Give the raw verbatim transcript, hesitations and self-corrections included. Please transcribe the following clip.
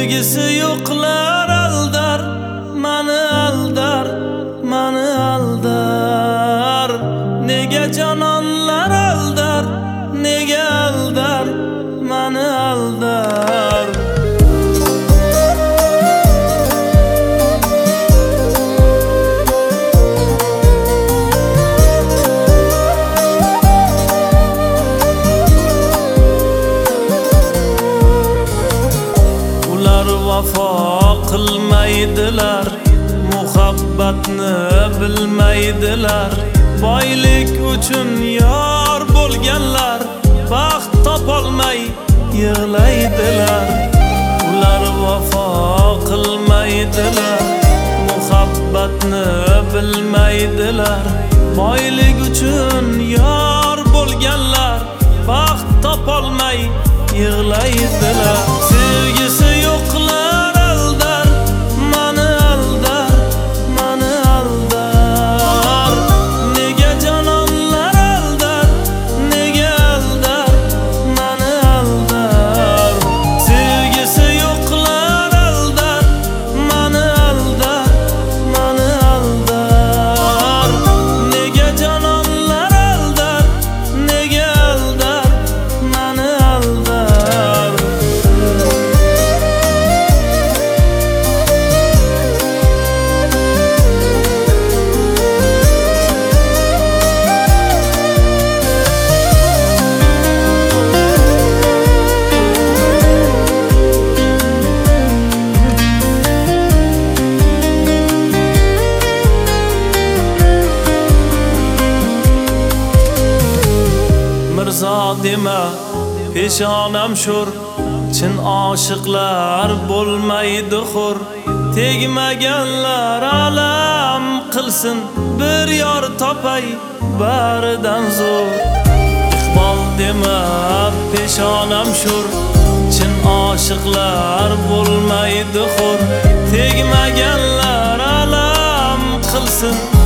Sevgisi yo'qlar aldar, mani aldar, mani aldar. Nega jononlar aldar, nega aldar, mani aldar. Vafo qilmaydilar, muhabbatni bilmaydilar. Boylik uchun yor bo'lganlar baxt topolmay yig'laydilar. Ular vafo qilmaydilar, muhabbatni bilmaydilar. Boylik uchun yor bo'lganlar baxt topolmay yig'laydilar. Sevgisi yo'qlar aldar, mani aldar, mani aldar. Nega jononlar aldar, nega aldar, mani aldar. Sevgisi yo'qlar aldar, mani aldar, mani aldar. Nega jononlar aldar, nega aldar, mani aldar. Mirzo dema, peshonam shur, chin oshiqlar bo'lmaydi xur. Tegmaganlar alam qilsin, bir yor topay baridan zo'r. Iqbol dema, peshonam shur, chin oshiqlar bo'lmaydi xur. Tegmaganlar alam qilsin,